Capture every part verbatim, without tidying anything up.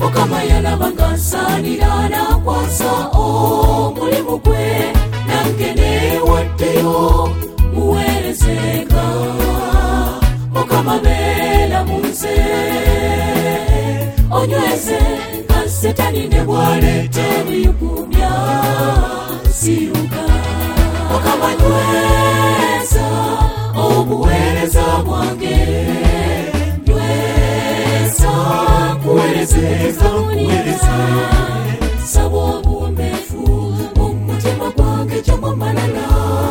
Mukama yalabanga nsaanira n'akwasa omulimu gwe nange neewaddeyo muweerezenga. Mukama beera mu nze onyweze nga Setani ne bw'aleeta ebiyugumya siruka. Mukama nyweza obuweereza bwange, nyweza kuweereza kuweereza. Saba obuwombeefu mu mutima gwange gy'omu malala,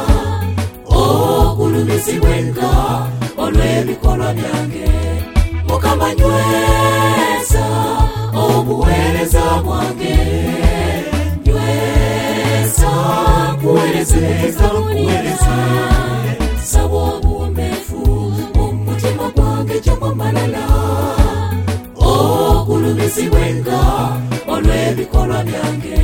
ogulumizibwenga olw'ebikolwa byange. Mukama nyweza obuweereza bwange, nyweza kuweereza kuweereza. Saba obuwombeefu mu mutima gwange gy'omu malala, ogulumizibwenga olw'ebikolwa byange.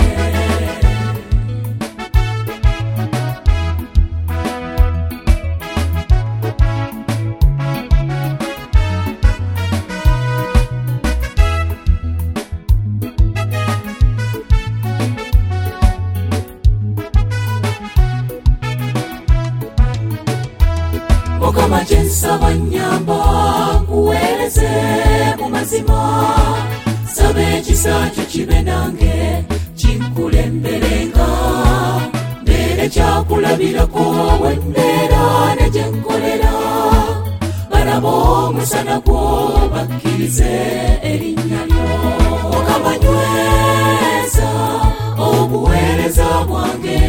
Mukama kye nsaba nnyamba nkuweereze mu mazima, saba ekisa kyo kibe nange kinkulemberenga, mbeere kyakulabirako we mbeera ne gye nkolera. Baraba omusana gwo bakkirize erinnya lyo. Mukama nyweza obuweereza bwange,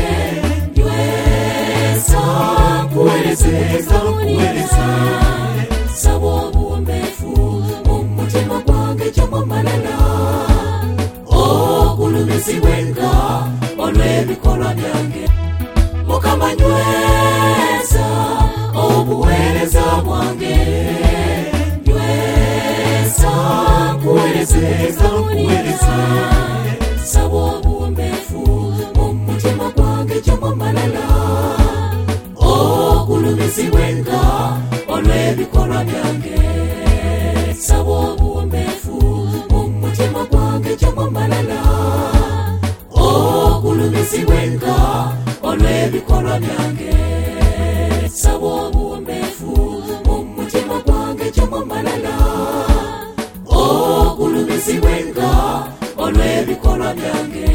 nyweza kuweereza kuweereza. Saba obuwombeefu mu mutima gwange gy'omu malala, ogulumizibwenga olw'ebikolwa byange. Mukama nyweza obuweereza bwange, nyweza kuweereza kuweereza. Saba obuwombeefu mu mutima gwange gy'omu malala, ogulumizibwenga olw'ebikolwa byange. Saba obuwombeefu mu mutima gwange gy'omu malala, ogulumizibwenga olw'ebikolwa byange. Saba obuwombeefu mu mutima gwange gy'omu malala, ogulumizibwenga olw'ebikolwa byange.